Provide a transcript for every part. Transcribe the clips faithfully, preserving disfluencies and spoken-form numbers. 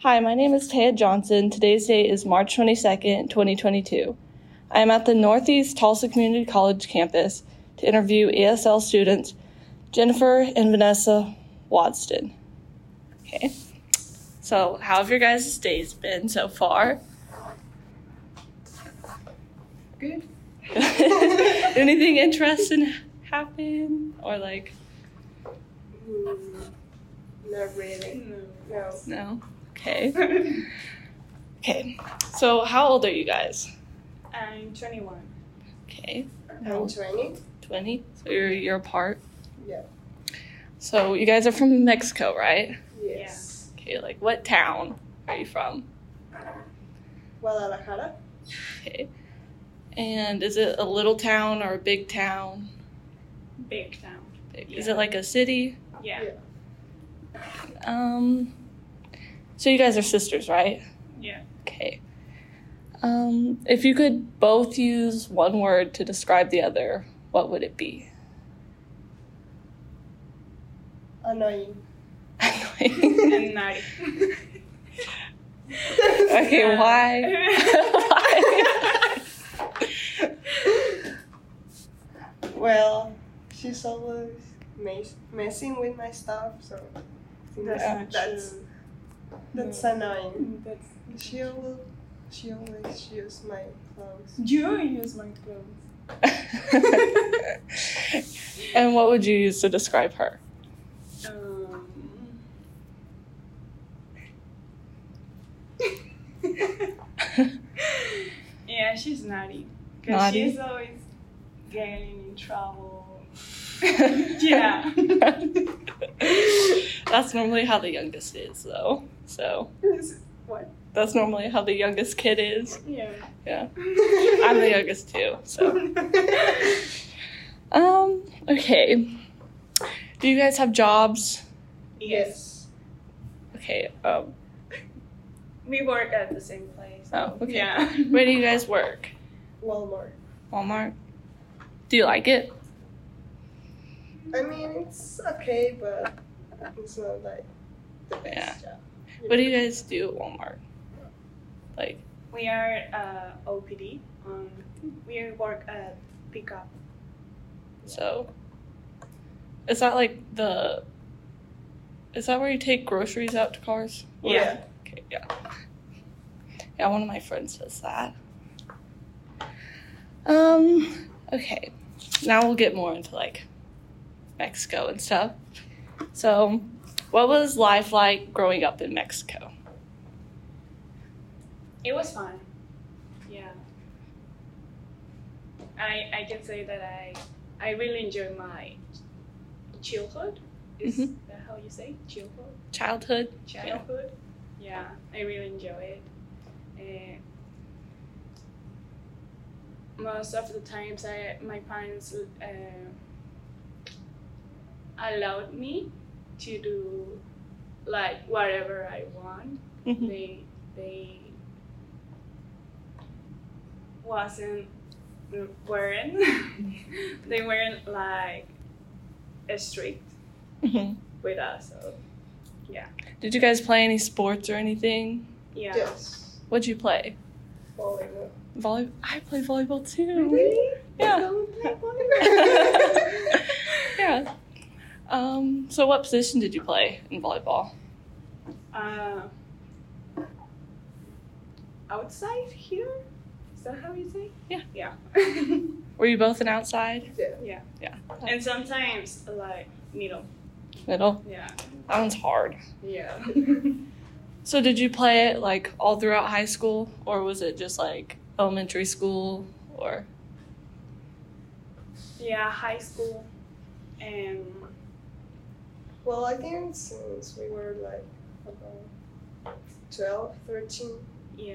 Hi, my name is Taya Johnson. Today's date is March twenty-second, twenty twenty-two. I am at the Northeast Tulsa Community College campus to interview E S L students Jennifer and Vanessa Wadston. Okay, so how have your guys' days been so far? Good. Anything interesting happen? Or like... Mm, not really. No. No. No? Okay. Okay, so how old are you guys? I'm twenty-one. Okay. I'm twenty. twenty? So you're, you're apart? Yeah. So you guys are from Mexico, right? Yes. Okay, like what town are you from? Guadalajara. Okay. And is it a little town or a big town? Big town. Big. Is Yeah. it like a city? Yeah. Yeah. Um, so you guys are sisters, right? Yeah. Okay. Um, if you could both use one word to describe the other, what would it be? Annoying. And naughty. Okay, why? Why? Well, she's always mess- messing with my stuff, so I think That's that- not that's true. that's No. annoying. That's She always she always uses my clothes. you use my clothes. And what would you use to describe her? Um. Yeah, she's naughty. Cause Naughty? she's always getting in trouble. Yeah. That's normally how the youngest is, though. So What? that's normally how the youngest kid is. Yeah. Yeah. I'm the youngest too, so. Um, okay. Do you guys have jobs? Yes. Okay, um, We work at the same place. Oh, okay. Yeah. where do you guys work? Walmart. Walmart? Do you like it? I mean, it's okay, but it's not like the best Yeah. job. What do you guys do at Walmart? Like, We are uh, O P D. Um, we work at pickup. so, is that like the, is that where you take groceries out to cars? Yeah. Okay, yeah. Yeah, one of my friends does that. Um, okay. Now we'll get more into like Mexico and stuff. So, what was life like growing up in Mexico? It was fun. Yeah. I I can say that I I really enjoyed my childhood. Is Mhm. that how you say childhood? Childhood? Childhood. Yeah, I really enjoy it. And most of the times, I my parents uh, allowed me to do like whatever I want. Mhm. They they wasn't weren't they weren't like strict Mhm. with us. So Did you guys play any sports or anything? yeah. Yes. What'd you play? Volleyball. Volley. I play volleyball too. Really? Yeah. Don't play volleyball? Yeah. Um, so what position did you play in volleyball? Uh, outside here? Is that how you say? Yeah. Yeah. Were you both an outside? Yeah. Yeah. Yeah. And sometimes like middle. Middle? Yeah. That one's hard. Yeah. So did you play it like all throughout high school, or was it just like elementary school, or? Yeah, high school and Well, I think since we were like about twelve, thirteen. yeah.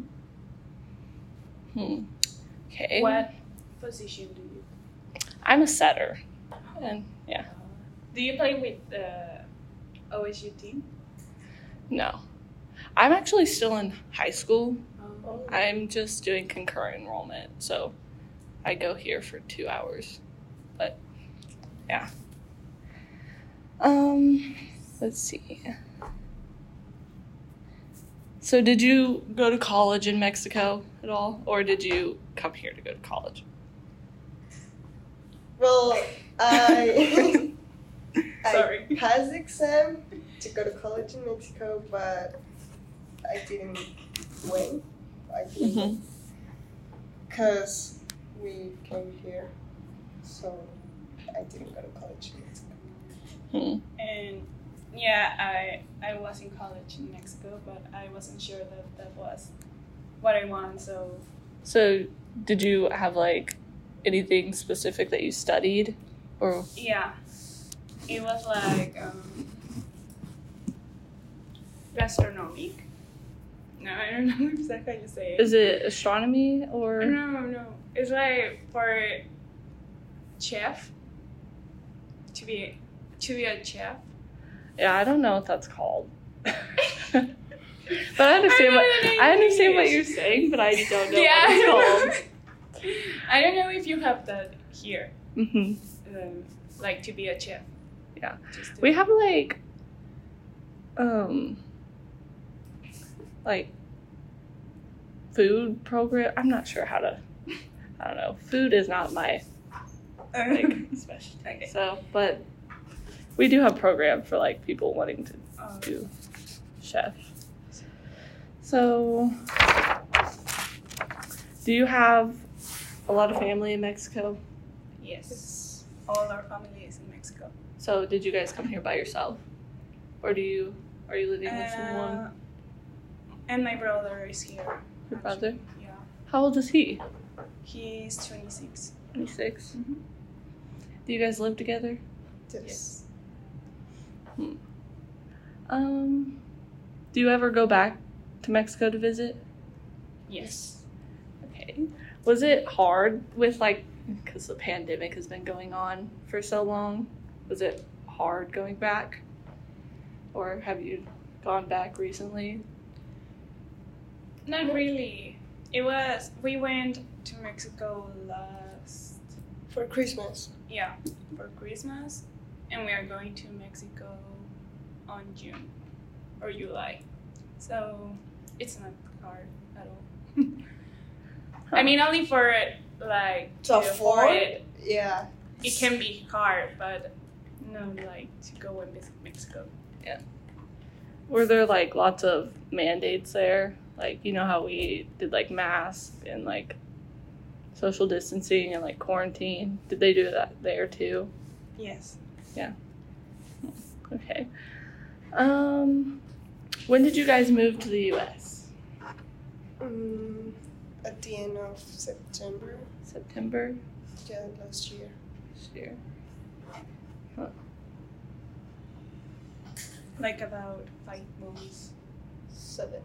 Hmm. Okay. What position do you? I'm a setter, and yeah, Do you play with the O S U team? no, I'm actually still in high school. Oh. I'm just doing concurrent enrollment, so I go here for two hours. But yeah. Um, let's see. So did you go to college in Mexico at all? Or did you come here to go to college? Well, I Sorry. I passed the exam to go to college in Mexico, but I didn't win. I didn't Mm-hmm. because we came here, so I didn't go to college in Mexico. Hmm. And yeah, I I was in college in Mexico, but I wasn't sure that that was what I want. So So did you have like anything specific that you studied? Or yeah, it was like um, gastronomic. No, I don't know exactly how you say it. is it astronomy or No, no, it's like for chef to be to be a chef. yeah, I don't know what that's called. But I understand what I understand what you're saying, but I don't know Yeah. what it's I don't know if you have that here, called. Hmm. um, like to be a chef. Yeah. Just to- We have like um like food program. I'm not sure how to I don't know. Food is not my like specialty. Okay. So, but we do have programs for like people wanting to Um, do chef. So, do you have a lot of family in Mexico? yes, all our family is in Mexico. So, did you guys come here by yourself, or do you are you living with someone? Uh, and my brother is here. Your brother? actually. Yeah, How old is he? he's twenty-six. twenty-six. Mhm. Do you guys live together? Yes. Um, do you ever go back to Mexico to visit? Yes. Okay. Was it hard with like, because the pandemic has been going on for so long? Was it hard going back? Or have you gone back recently? Not really. It was. We went to Mexico last. For Christmas. Yeah, for Christmas, and we are going to Mexico on June or July. So it's not hard at all. I mean, only for it, like To afford? it, Yeah. it can be hard, but no, like to go and visit Mexico. Were there like lots of mandates there? Like, you know how we did like masks and like social distancing and like quarantine? Did they do that there too? Yes. Okay. Um, when did you guys move to the U S? Mm, at the end of September. September Yeah, last year. this year. Like about five months. Seven.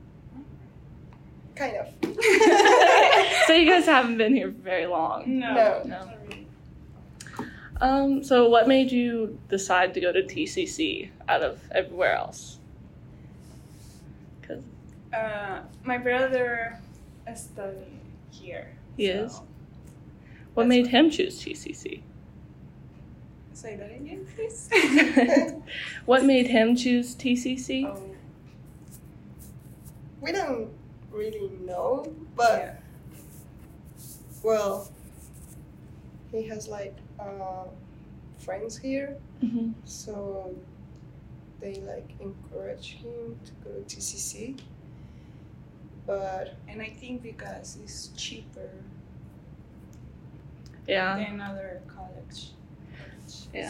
Kind of. So you guys haven't been here very long. No. No. No. Not really. Um, so what made you decide to go to T C C out of everywhere else? Cause Uh, my brother studied here. He so- is? what That's made why. him choose T C C? Say that again, please. What made him choose T C C? Oh, We don't really know, but yeah. well, he has like uh, friends here, Mm-hmm. so they like encourage him to go to T C C. But And I think because it's cheaper Yeah. than other college. Yeah.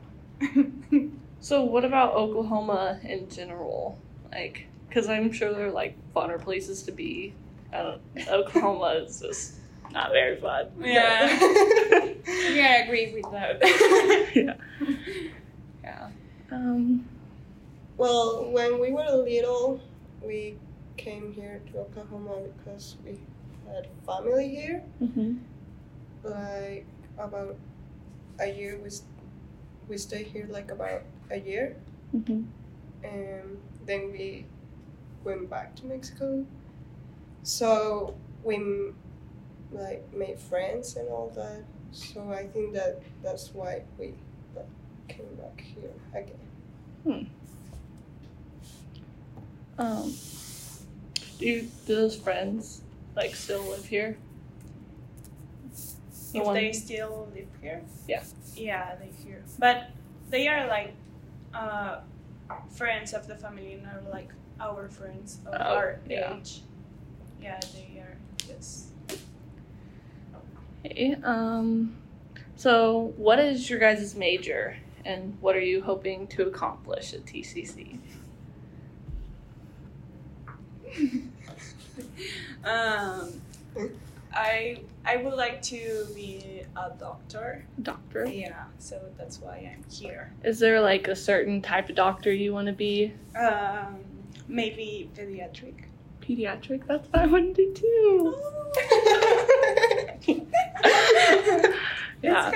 So what about Oklahoma in general? Like, because I'm sure there are like funner places to be. I don't, Oklahoma is just not very fun. Yeah. Yeah, I agree with that. Yeah. Yeah. Um. well, when we were little, we came here to Oklahoma because we had family here. Mhm. Like about a year, we s- we stayed here like about a year, Mhm. and then we went back to Mexico. So we m- like made friends and all that. So I think that that's why we like, came back here again. Um. Do you, do those friends like still live here? The If one- they still live here? Yeah. Yeah, they here. But they are like uh, friends of the family, not like our friends of Oh, our yeah. age. Yeah, they are just. Okay, um, so what is your guys' major and what are you hoping to accomplish at T C C? um, I I would like to be a doctor. Doctor? Yeah, so that's why I'm here. Is there like a certain type of doctor you want to be? Um, maybe pediatric. Pediatric? That's what I want to do too. Yeah.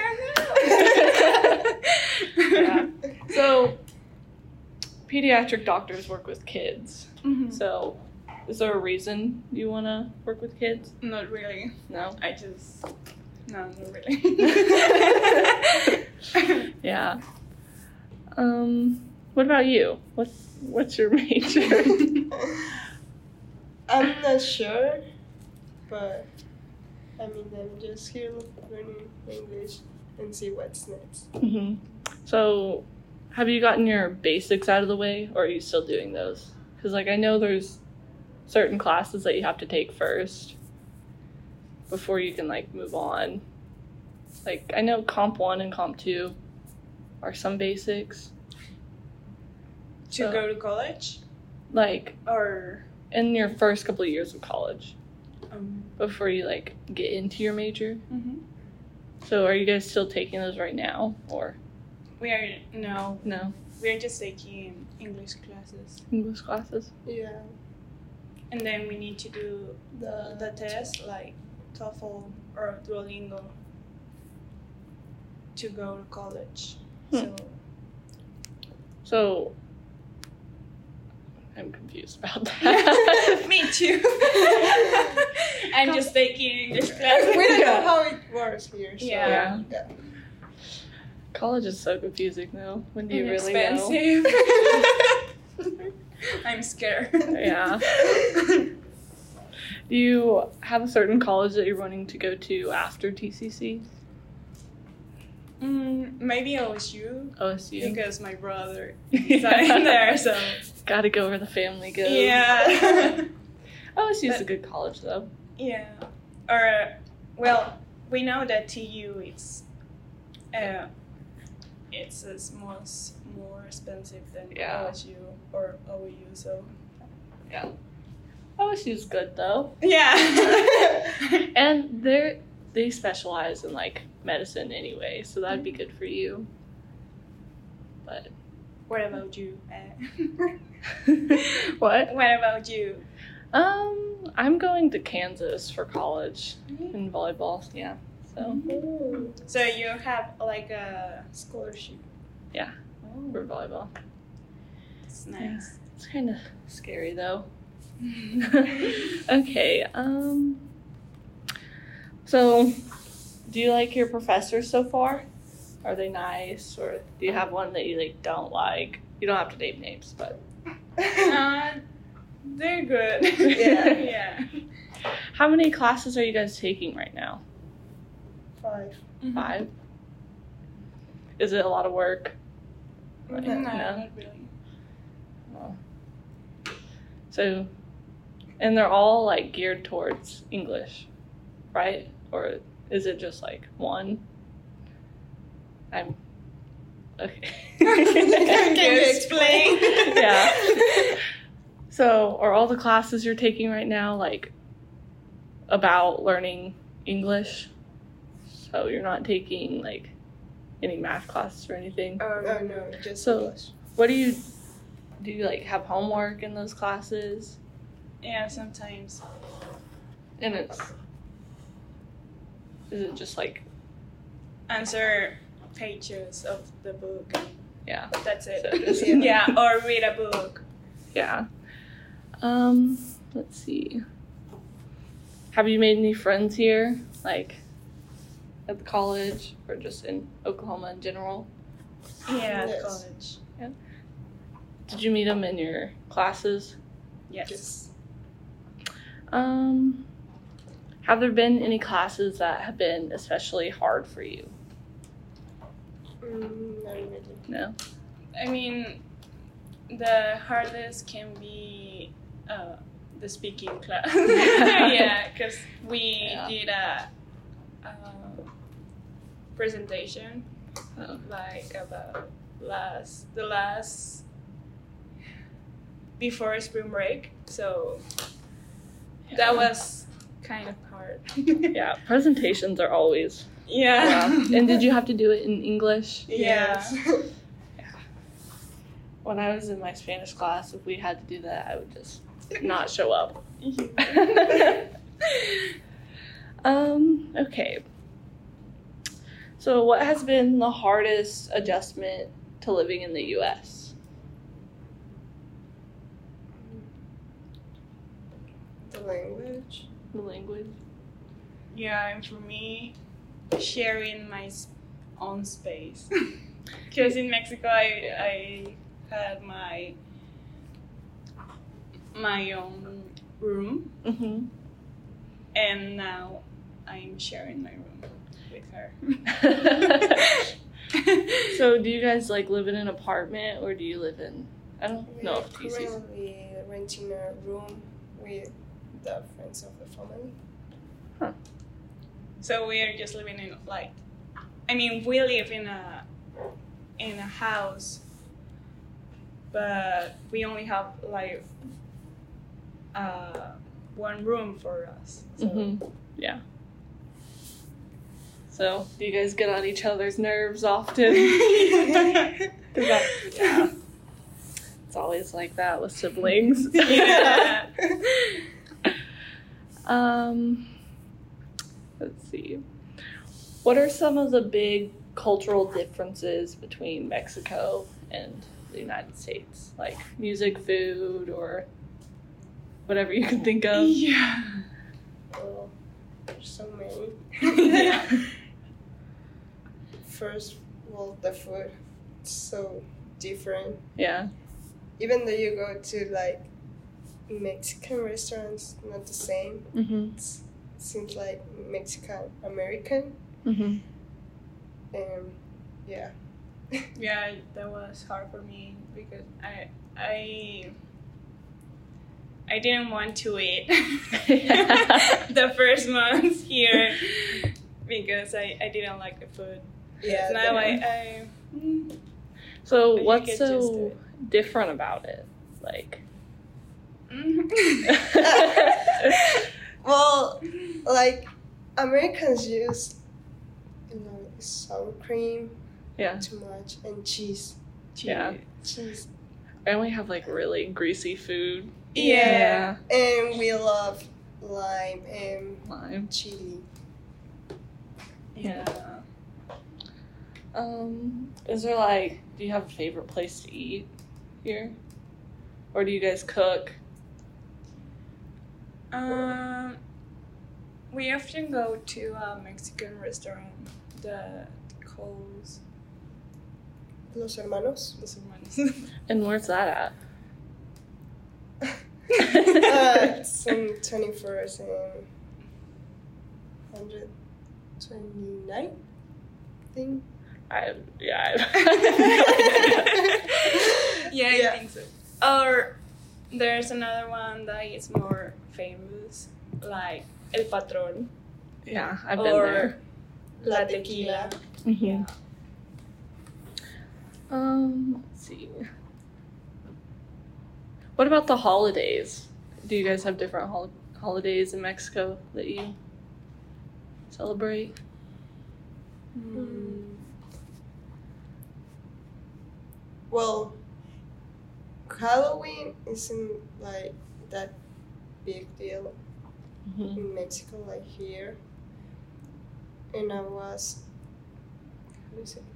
Yeah. So, pediatric doctors work with kids. Mhm. So, is there a reason you want to work with kids? Not really. No? I just no, not really. Yeah. Um, what about you? What's what's your major? I'm not sure, but I mean, I'm just here learning English and see what's next. hmm So, have you gotten your basics out of the way, or are you still doing those? Because, like, I know there's certain classes that you have to take first before you can, like, move on. Like, I know Comp one and Comp two are some basics. To So- go to college Like, or in your first couple of years of college um. before you, like, get into your major. Mm-hmm. So, are you guys still taking those right now, or We are no, no? we are just taking English classes, English classes? Yeah, and then we need to do the the test like TOEFL or Duolingo to go to college. Hmm. So So, I'm confused about that. me too. I'm just taking English classes. we don't Yeah. know how it works here. So, Yeah. yeah. College is so confusing, though. When do you And really expensive. I'm scared. know? Yeah. Do you have a certain college that you're wanting to go to after T C C? Mm, maybe O S U O S U? because my brother is in there. So Gotta go where the family goes. yeah, O S U's a But- good college, though. yeah. Or well, we know that T U is uh, it's as most more expensive than Yeah. O S U or O U. So O S U's good, though. yeah. And they're, they specialize in, like, medicine anyway, so that'd be good for you. But, What about you? Uh, what? what about you? Um, I'm going to Kansas for college in volleyball, yeah. So, Ooh. So you have like a scholarship. Yeah. Oh, for volleyball. that's nice. It's kind of scary, though. Okay, um, so, do you like your professors so far? Are they nice, or do you have one that you, like, don't like? You don't have to name names, but. Uh, they're good. Yeah. yeah. How many classes are you guys taking right now? Five. Five? Is it a lot of work? No, Like, not really. Oh. So, and they're all, like, geared towards English, right? Or is it just, like, one? I'm... Okay. Can you explain? Yeah. So, are all the classes you're taking right now, like, about learning English? So you're not taking, like, any math classes or anything? Oh no, just So- English. What do you... Do you, like, have homework in those classes? Yeah, sometimes. And it's... Is it just, like... Answer pages of the book. Yeah. That's it. So just- yeah, or read a book. Yeah. Um, let's see. Have you made any friends here? Like, at the college or just in Oklahoma in general? Yeah, at Yes. college. Did you meet them in your classes? Yes. Yes. Um, have there been any classes that have been especially hard for you? Mm, not really. No? I mean, the hardest can be uh, the speaking class. Yeah, because we Yeah. did a, a presentation Oh. like about last the last before spring break, so that was kind of hard. Yeah, presentations are always. Yeah. Yeah. And did you have to do it in English? Yeah. When I was in my Spanish class, if we had to do that, I would just not show up. um, okay. So what has been the hardest adjustment to living in the U S? The language. The language? Yeah, and for me, sharing my s- own space. Because in Mexico, I, I had my my own room, Mm-hmm. and now I'm sharing my room with her. So do you guys like live in an apartment or do you live in, I don't We know are if T C's. currently renting a room with the friends of the family. So we are just living in like, I mean, we live in a in a house, but we only have like uh, one room for us. So. Mm-hmm. Yeah. So, do you guys get on each other's nerves often? 'Cause that, yeah. It's always like that with siblings. Yeah. um, let's see. What are some of the big cultural differences between Mexico and the United States? Like music, food, or whatever you can think of? Yeah. Well, there's so many. Yeah. First, well, the food, it's so different. Yeah. Even though you go to like Mexican restaurants, not the same. Mm-hmm. It seems like Mexican American, Mm-hmm. and yeah. Yeah, that was hard for me because I I I didn't want to eat the first month here because I, I didn't like the food. Yeah. Now I, the- I mm, So, But you what's get used to so it. different about it? Like, mm. Well, like Americans use, you know, sour cream yeah. too much and cheese. Yeah. Cheese. I only have like really greasy food. Yeah. And we love lime and Lime. chili. Yeah. Um, is there like, do you have a favorite place to eat here? Or do you guys cook? Um, we often go to a Mexican restaurant that calls Los Hermanos. Los Hermanos. And where's that at? uh, it's in twenty-first and one twenty-nine, I think. I, yeah. I, Yeah, I Yeah. think so. Or there's another one that is more famous, like El Patron yeah, I've been or there. La Tequila. Mm-hmm. Um, let's see. What about the holidays? Do you guys have different hol- holidays in Mexico that you celebrate? Mm. Well, Halloween isn't like that big deal Mm-hmm. in Mexico, like here. And I was, how do you say?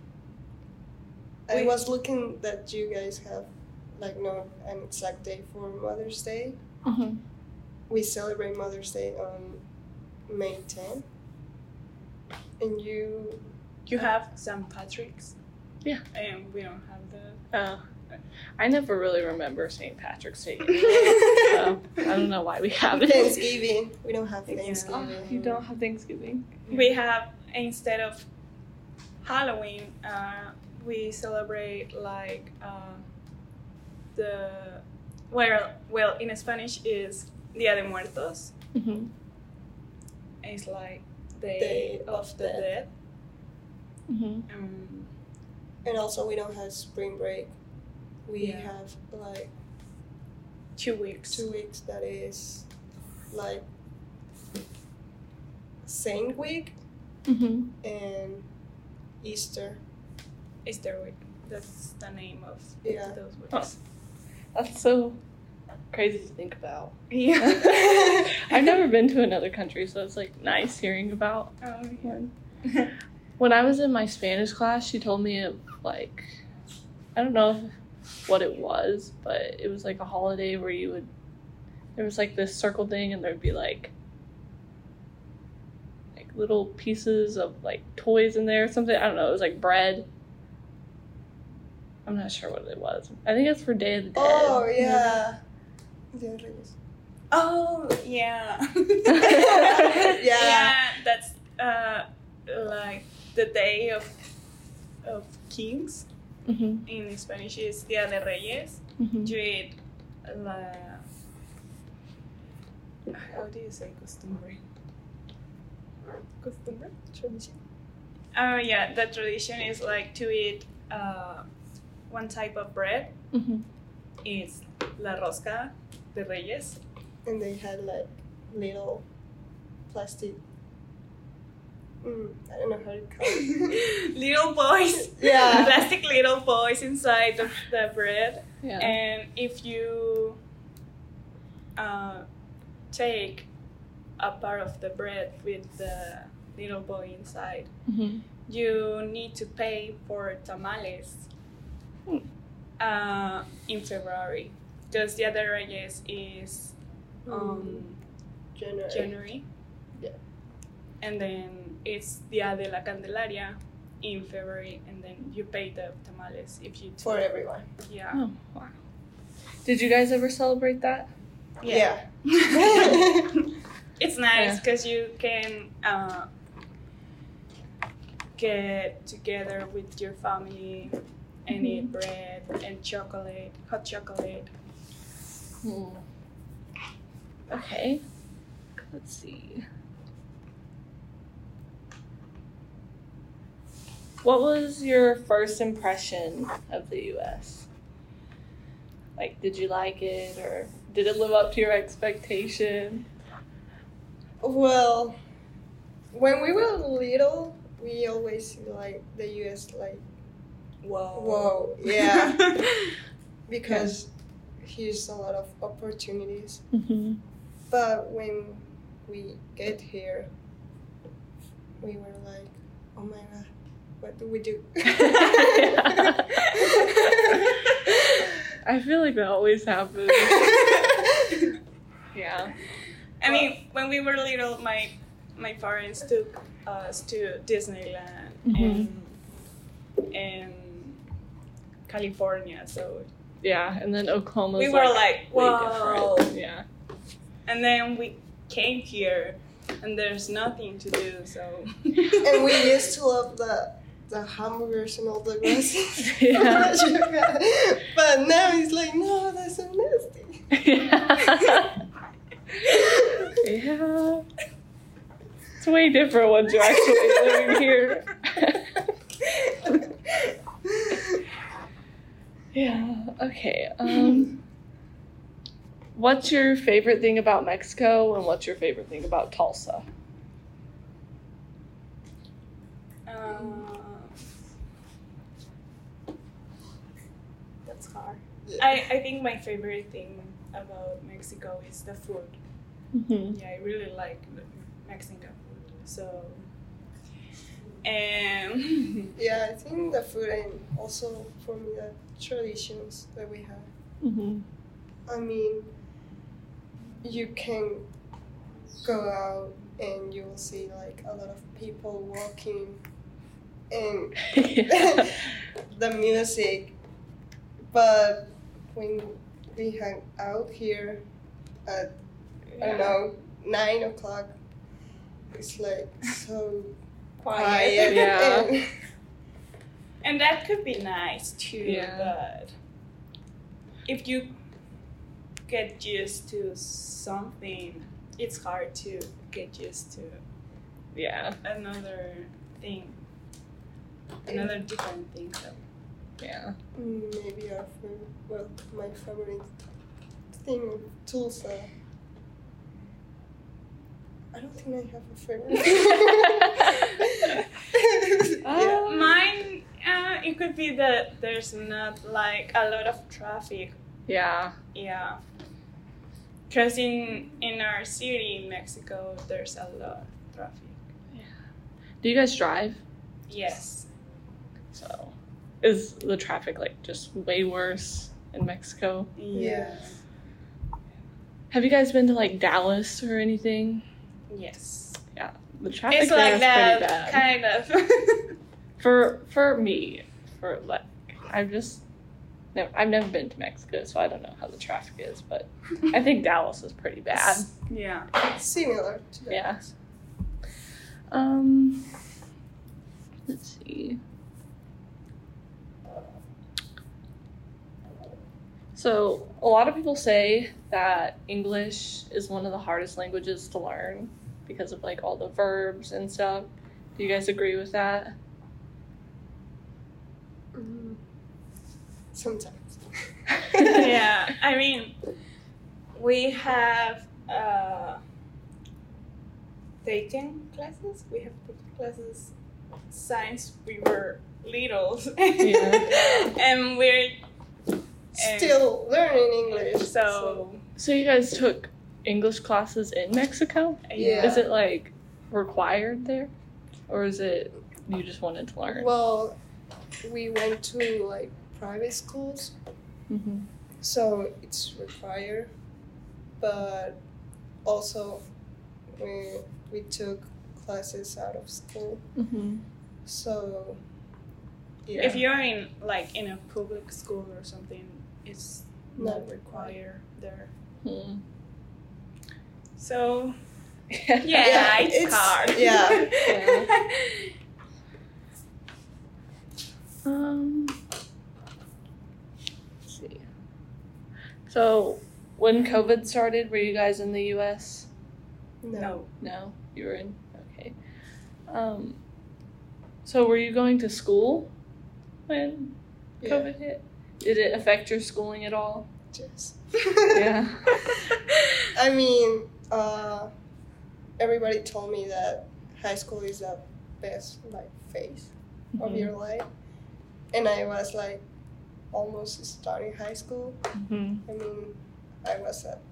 I Wait. was looking that you guys have like not an exact day for Mother's Day. Mm-hmm. We celebrate Mother's Day on May tenth. And you, You have Saint Patrick's? Yeah. And we don't have that. Oh, I never really remember Saint Patrick's Day. So I don't know why we have it. Thanksgiving. We don't have Yeah. Thanksgiving. Oh, you don't have Thanksgiving? We have, instead of Halloween, uh, we celebrate like uh, the, well, well, in Spanish is Dia de Muertos. Mm-hmm. It's like Day, Day of, of the Dead. Dead. Mm-hmm. Um, And also, we don't have spring break. We Yeah. have like two weeks. two weeks that is like Saint Week Mm-hmm. and Easter. Easter week. That's the name of Yeah. those weeks. Oh. That's so crazy to think about. Yeah. I've never been to another country, so it's like nice hearing about Oh, one. yeah. When I was in my Spanish class, she told me of like, I don't know what it was, but it was like a holiday where you would, there was like this circle thing and there'd be like, like little pieces of like toys in there or something. I don't know. It was like bread. I'm not sure what it was. I think it's for Day of the Dead. Oh yeah. Dia de Reyes. Oh, yeah. Yeah. Yeah, that's uh, like the day of of kings. Mm-hmm. In Spanish is Dia de Reyes. Mm-hmm. You eat la... How do you say costumbre? Costumbre? Tradition. Oh, yeah, the tradition is like to eat uh, one type of bread. Mm-hmm. It's la rosca de Reyes. And they had like little plastic. Mm, I don't know how to call it. Little boys. Yeah. Plastic little boys inside the, the bread. Yeah. And if you uh, take a part of the bread with the little boy inside, Mm-hmm. you need to pay for tamales Hmm. uh, in February. Because Dia de Reyes is um, January. January. Yeah. And then it's Dia de la Candelaria in February, and then you pay the tamales if you For everyone. Yeah. Oh, wow. Did you guys ever celebrate that? Yeah. It's nice Yeah. because you can uh, get together with your family and eat Mhm. bread and chocolate, hot chocolate. Hmm. Okay. Let's see. What was your first impression of the U S? Like, did you like it, or did it live up to your expectation? Well, when we were little, we always see like the U S like, Whoa. whoa, yeah, because here's a lot of opportunities. Mm-hmm. But when we get here, we were like, oh my god, what do we do? I feel like that always happens. Yeah. I mean, when we were little, my my parents took us to Disneyland Mhm. and and California. So Yeah, and then Oklahoma. we were like, way wow. different. Yeah. And then we came here, and there's nothing to do. So And we used to love the the hamburgers and all the glasses. Yeah. But now it's like, no, that's so nasty. Yeah. Yeah. It's way different once you're actually living here. Yeah. Okay. Um, what's your favorite thing about Mexico, and what's your favorite thing about Tulsa? uh, That's hard. I I think my favorite thing about Mexico is the food. Mm-hmm. Yeah, I really like the Mexican food. So, and Yeah, I think the food and also for me the traditions that we have. Mm-hmm. I mean, you can go out and you will see like a lot of people walking, and Yeah. the music but when we hang out here at I don't know nine o'clock, it's like so Quiet. quiet. Yeah. And And that could be nice too, Yeah. but if you get used to something, it's hard to get used to Yeah. another thing, another different thing. So. Yeah. maybe our favorite, well, my favorite thing of Tulsa. I don't think I have a favorite. yeah. Mine, uh, it could be that there's not like a lot of traffic. Yeah. Yeah. Because in, in our city in Mexico, there's a lot of traffic. Do you guys drive? Yes. So, is the traffic like just way worse in Mexico? Yeah. Have you guys been to like Dallas or anything? Yes. The traffic It's there like is that, pretty bad. kind of. For for me, for like, I've just, no, I've never been to Mexico, so I don't know how the traffic is, but I think Dallas is pretty bad. Yeah. Similar to that. Yeah. Um. Let's see. So a lot of people say that English is one of the hardest languages to learn because of like all the verbs and stuff. Do you guys agree with that? Mm, sometimes. Yeah. I mean, we have uh, taken classes. We have taken classes since we were little. Yeah. And we're Still learning English. so So you guys took English classes in Mexico? Yeah. Is it like required there? Or is it you just wanted to learn? Well, we went to like private schools, Mm-hmm. so it's required. But also, we we took classes out of school, Mm-hmm. so yeah. if you're in like in a public school or something, it's not Not required there. Hmm. So Yeah. yeah, Yeah, it's, it's- hard. yeah. Um, let's see. So, when COVID started, were you guys in the U S? No. No, you were in. Okay. Um, so were you going to school when Yeah. COVID hit? Did it affect your schooling at all? Yes. Yeah. I mean, uh, everybody told me that high school is the best like phase of Mhm. your life, and I was like almost starting high school. Mhm. I mean, I was at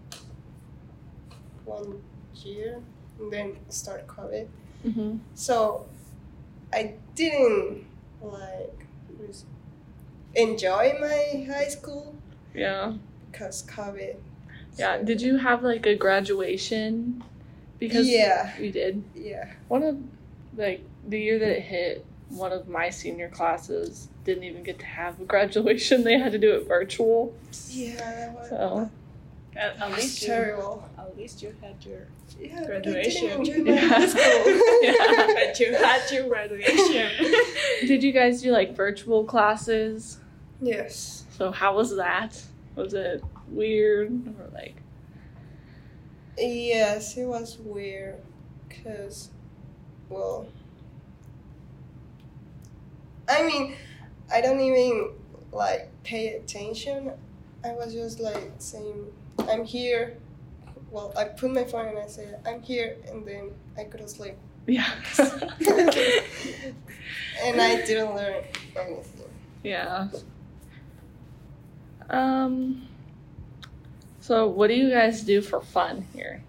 one year, and then start COVID. Mhm. So I didn't like res- enjoy my high school Yeah. because COVID. Yeah. So- Did you have like a graduation? Because Yeah. you did. Yeah. One of like the year that it hit, one of my senior classes didn't even get to have a graduation. They had to do it virtual. Yeah. That was, So At, that at was least you, terrible. at least you had your Yeah, Graduation. But I didn't enjoy my Yeah. high school. Yeah. but you had your graduation. did you guys do like virtual classes? Yes. So how was that? Was it weird or like? Yes, it was weird, cause, well, I mean, I don't even like pay attention. I was just like saying, "I'm here." Well, I put my phone and I said, "I'm here," and then I go to sleep, Yeah. and I didn't learn anything. Yeah. Um. So what do you guys do for fun here?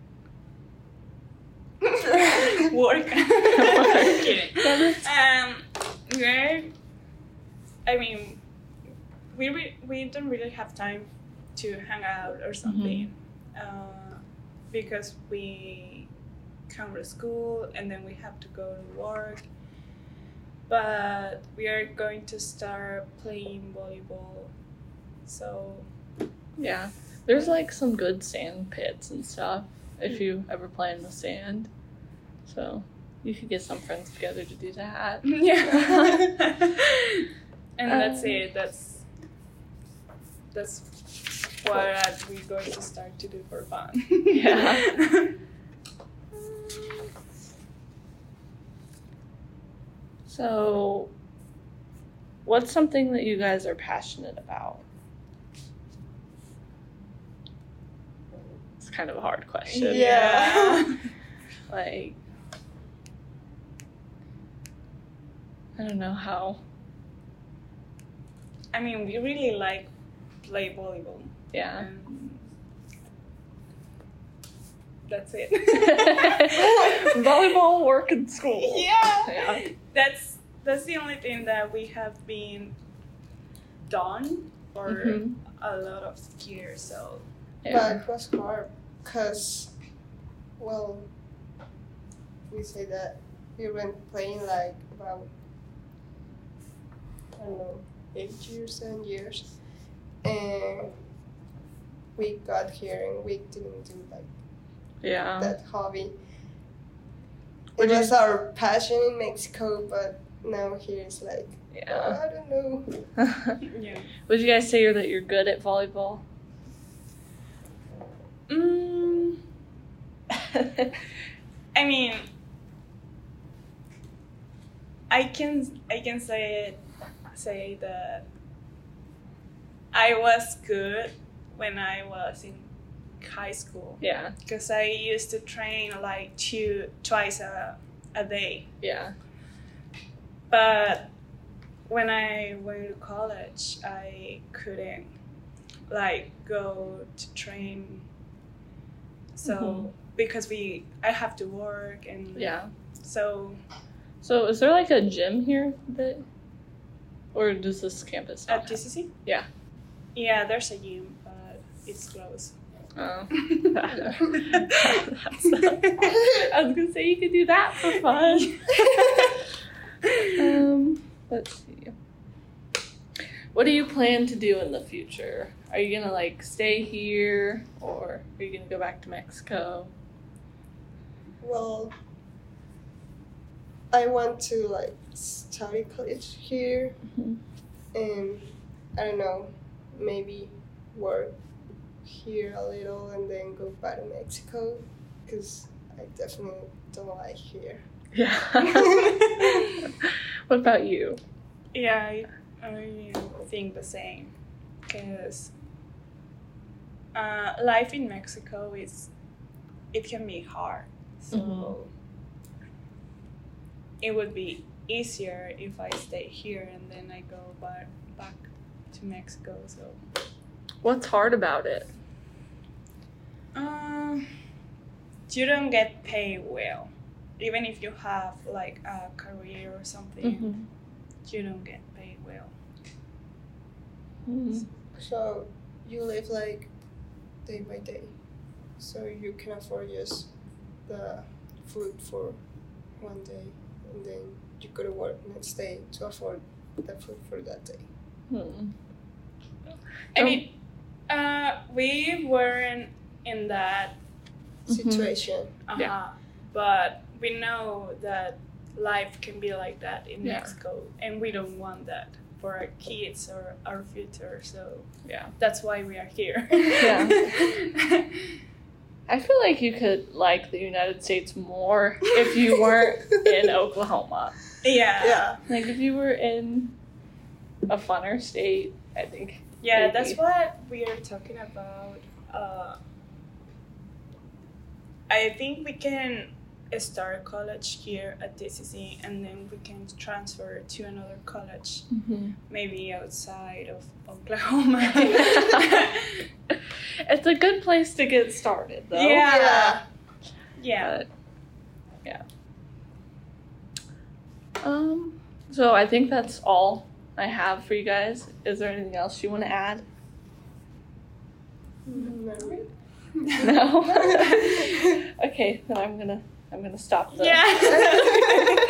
Work. Kidding. Um, we're, I mean, we re- we don't really have time to hang out or something, uh, because we come to school and then we have to go to work. But we are going to start playing volleyball So Yeah. There's like some good sand pits and stuff if you ever play in the sand. So you could get some friends together to do that. yeah. And Um, that's it. That's that's what we're going to start to do for fun. Yeah. So, what's something that you guys are passionate about? It's kind of a hard question. Yeah. Like, I don't know how. I mean, we really like play volleyball. Yeah. And that's it. Volleyball, work, and school. Yeah. Yeah. That's that's the only thing that we have been done for Mhm. a lot of years. So Yeah. But it was hard because, well, we say that we went playing like about, I don't know, eight years, seven years. And we got here and we didn't do like Yeah. that hobby. Would It you- was our passion in Mexico, but now here it's like, oh, Yeah. I don't know. yeah. Would you guys say that you're good at volleyball? Mm, I mean, I can I can say it, say that I was good when I was in high school Yeah. because I used to train like two twice a a day. Yeah. But when I went to college, I couldn't like go to train. So Mhm. because we, I have to work and Yeah. so So, is there like a gym here that, or does this campus not at T C C. Yeah. Yeah, there's a gym, but it's closed. have- Oh. That's- I was gonna say you could do that for fun. um, let's see. What do you plan to do in the future? Are you gonna like stay here, or are you gonna go back to Mexico? Well, I want to like study college here Mhm. and I don't know, maybe work here a little and then go back to Mexico because I definitely don't like here. Yeah. What about you? Yeah, I, I think the same because uh, life in Mexico is it can be hard. So Mhm. it would be easier if I stay here and then I go back back to Mexico. So What's hard about it? um, you don't get paid well, even if you have like a career or something. You don't get paid well. Mhm. So you live like day by day. So you can afford just the food for one day and then you go to work next day to afford the food for that day. Hmm. I Um, mean, uh, we weren't in that, Mhm. Situation. uh-huh, Yeah. but we know that life can be like that in Yeah. Mexico, and we don't want that for our kids or our future. So Yeah. that's why we are here. Yeah. I feel like you could like the United States more if you weren't in Oklahoma. yeah. Yeah. Like if you were in a funner state, I think. Yeah, maybe. that's what we are talking about. Uh, I think we can start college here at T C C and then we can transfer to another college, Mhm. maybe outside of Oklahoma. It's a good place to get started, though. Yeah. Yeah. yeah. But, yeah. Um. So I think that's all I have for you guys. Is there anything else you want to add? No. No. Okay, then I'm gonna I'm gonna stop the. Yeah.